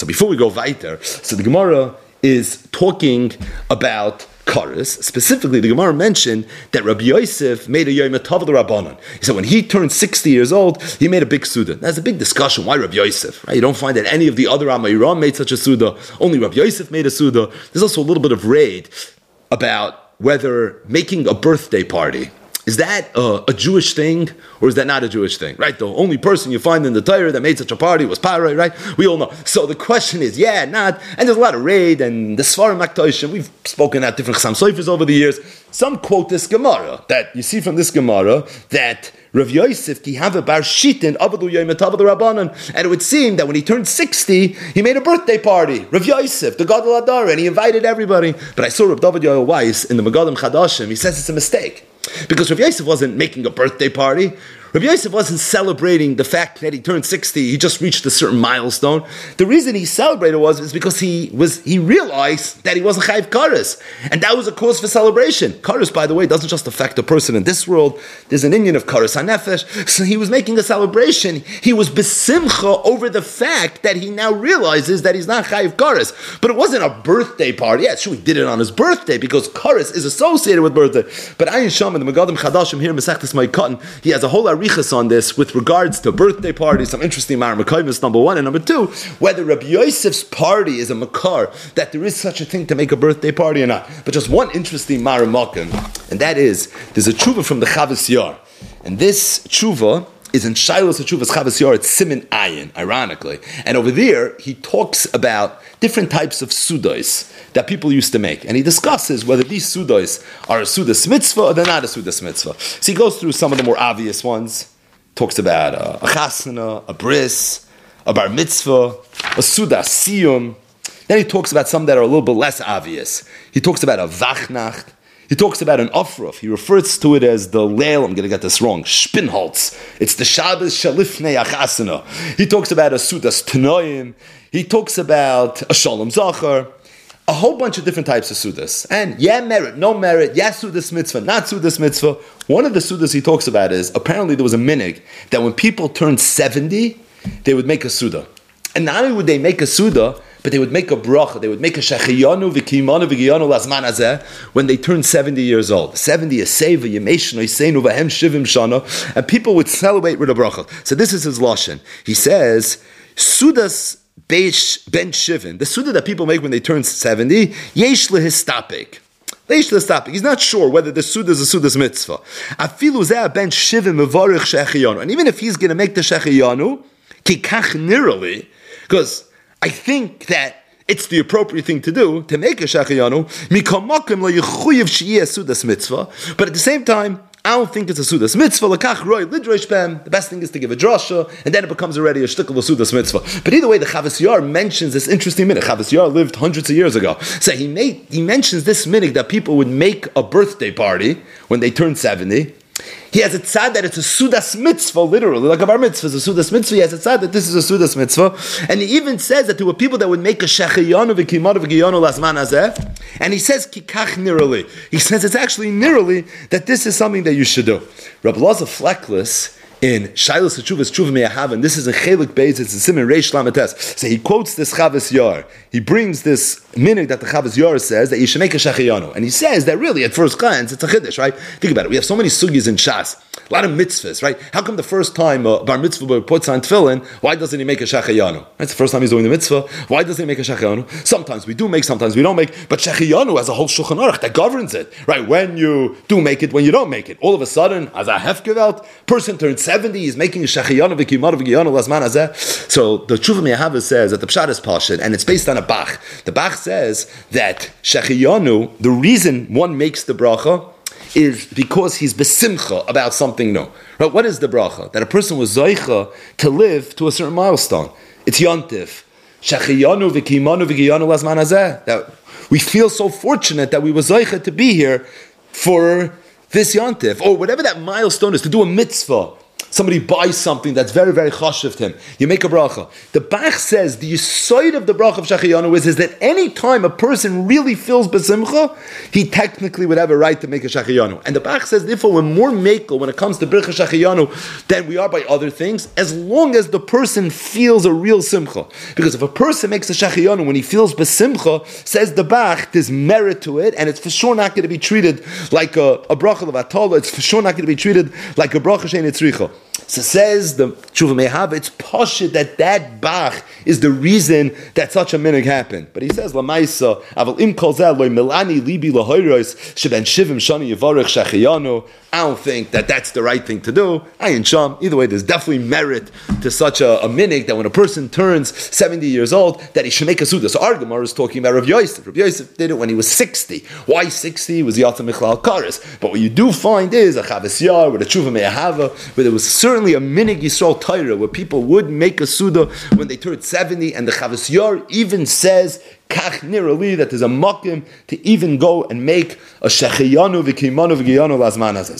So before we go weiter, so the Gemara is talking about Kares. Specifically, the Gemara mentioned that Rabbi Yosef made a Yom Tov Rabbanon. He said when he turned 60 years old, he made a big Suda. That's a big discussion. Why Rabbi Yosef? Right? You don't find that any of the other Amayram made such a Suda. Only Rabbi Yosef made a Suda. There's also a little bit of raid about whether making a birthday party, is that a Jewish thing or is that not a Jewish thing? Right? The only person you find in the Torah that made such a party was Parai, right? We all know. So the question is, yeah, not, and there's a lot of raid and the Svarim Maktoshim. We've spoken at different Chassam Soifers over the years. Some quote this Gemara, that you see from this Gemara that Rav Yosef ki have a bar shitin avadu yom tov rabbanon, and it would seem that when he turned 60, he made a birthday party. Rav Yosef, the Gadol Adar, and he invited everybody. But I saw Rav David Yoel Weiss in the Megadim Chadashim. He says it's a mistake because Rav Yosef wasn't making a birthday party. Rav Yosef wasn't celebrating the fact that he turned 60, he just reached a certain milestone. The reason he celebrated is because he realized that he wasn't Chayiv Kares, and that was a cause for celebration. Kares, by the way, doesn't just affect a person in this world. There's an Indian of Kares HaNefesh, so he was making a celebration. He was besimcha over the fact that he now realizes that he's not Chayiv Kares. But it wasn't a birthday party. Yeah, sure, he did it on his birthday because Kares is associated with birthday. But Ayin Sham in the Megadim Chadashim here in Masechtas Ma'ikatan, he has a whole on this with regards to birthday parties, some interesting Maramakaivus, number one, and number two, whether Rabbi Yosef's party is a makar, that there is such a thing to make a birthday party or not. But just one interesting Maramakim, and that is, there's a tshuva from the Chavos Yar, and this tshuva is in Shiloh's Tshuvas Chavos Yar, it's Siman Ayin, ironically. And over there, he talks about different types of sudos that people used to make. And he discusses whether these sudos are a sudas mitzvah or they're not a sudas mitzvah. So he goes through some of the more obvious ones. Talks about a chasana, a bris, a bar mitzvah, a sudas siyum. Then he talks about some that are a little bit less obvious. He talks about a vachnacht. He talks about an ofruf. He refers to it as the leil, I'm going to get this wrong, Spinholz. It's the Shabbos Shalifnei Achasana. He talks about a Sudas Tanoim. He talks about a Shalom Zachar. A whole bunch of different types of Sudas. And yeah, merit, no merit, yeah, Sudas Mitzvah, not Sudas Mitzvah. One of the Sudas he talks about is, apparently there was a minig that when people turned 70, they would make a Suda. And not only would they make a Suda, but they would make a bracha, they would make a shechiyanu v'kimanu v'giyanu lasman hazeh when they turned 70 years old. 70 is seva, yemeshno, yisenu, v'hem shivim shana, and people would celebrate with a bracha. So this is his lashon. He says, Sudas ben shivim, the Suda that people make when they turn 70, yesh lehistapik. He's not sure whether the Suda is a Suda's mitzvah. Afilu zeh ben shivim mevarich shechiyanu. And even if he's going to make the shechiyanu, kikach nirali, because I think that it's the appropriate thing to do, to make a shechiyanu, mikamakim lo yechuyev sheyeh sudas mitzvah, but at the same time, I don't think it's a sudas mitzvah, lakach roi lidrosh bem, the best thing is to give a drasha, and then it becomes already a shtickle of sudas mitzvah. But either way, the Chavos Yar mentions this interesting minhag. Chavos Yar lived hundreds of years ago. So he mentions this minhag that people would make a birthday party when they turned 70. He has a tzad that it's a sudas mitzvah, literally, like a bar mitzvah is a sudas mitzvah. He has a tzad that this is a sudas mitzvah. And he even says that there were people that would make a shechiyanu v'kimanu v'giyanu lasman hazeh. And he says, kikach nirali. He says it's actually nirali that this is something that you should do. Rabbi Elazar Fleckless, in Shiloh's Tshuvas Tshuva Me'ahav, and this is a Chelik Beis, it's a Siman Reish Lametes. So he quotes this Chavos Yar. He brings this minhag that the Chavos Yar says that you should make a shechiyanu. And he says that really, at first glance, it's a chiddush, right? Think about it. We have so many sugis in Shas, a lot of mitzvahs, right? How come the first time bar mitzvah puts on tefillin, why doesn't he make a shechiyanu? That's the first time he's doing the mitzvah. Why doesn't he make a shechiyanu? Sometimes we do make, sometimes we don't make. But shechiyanu has a whole Shulchan Aruch that governs it, right? When you do make it, when you don't make it. All of a sudden, as a hefgevelt, person turns 70, he's making a shechiyanu v'kimanu v'giyanu lasman hazeh. So the Tshuva Me'ahav says that the pshat is pashut, and it's based on a Bach. The Bach says that shechiyanu, the reason one makes the bracha is because he's besimcha about something new. Right? What is the bracha? That a person was zoicha to live to a certain milestone. It's yontif. Shechiyanu v'kimanu v'giyanu lasman hazeh. That we feel so fortunate that we were zoicha to be here for this yontif, or whatever that milestone is, to do a mitzvah. somebody buys something that's very, very chashuv to him, you make a bracha. The Bach says the yisoid of the bracha of Shechiyanu is that any time a person really feels besimcha, he technically would have a right to make a Shechiyanu. And the Bach says, therefore, we're more mekel when it comes to Bircha Shechiyanu than we are by other things, as long as the person feels a real simcha. Because if a person makes a Shechiyanu when he feels besimcha, says the Bach, there's merit to it, and it's for sure not going to be treated like a bracha of Atala, it's for sure not going to be treated like a bracha shein etzricha. So says the Tshuva Mehav, it's pashut that Bach is the reason that such a minig happened. But he says, Lamaisa, aval im kol zeh loy milani libi lahoyros sheben shivim shani yivarech shechiyanu. I don't think that that's the right thing to do. Ayin sham. Either way, there's definitely merit to such a minig that when a person turns 70 years old, that he should make a suda. So our Gemara is talking about Rav Yosef. Rav Yosef did it when he was 60. Why 60? He was Yata Michlal Kares. But what you do find is a Chavis Yar with a Tshuva Me'ahava, where there was certainly a minig Yisrael Torah where people would make a suda when they turned 70, and the Chavis Yar even says Kach nirali that there's a makim to even go and make a shechiyanu v'kimanu v'giyanu lazman hazeh.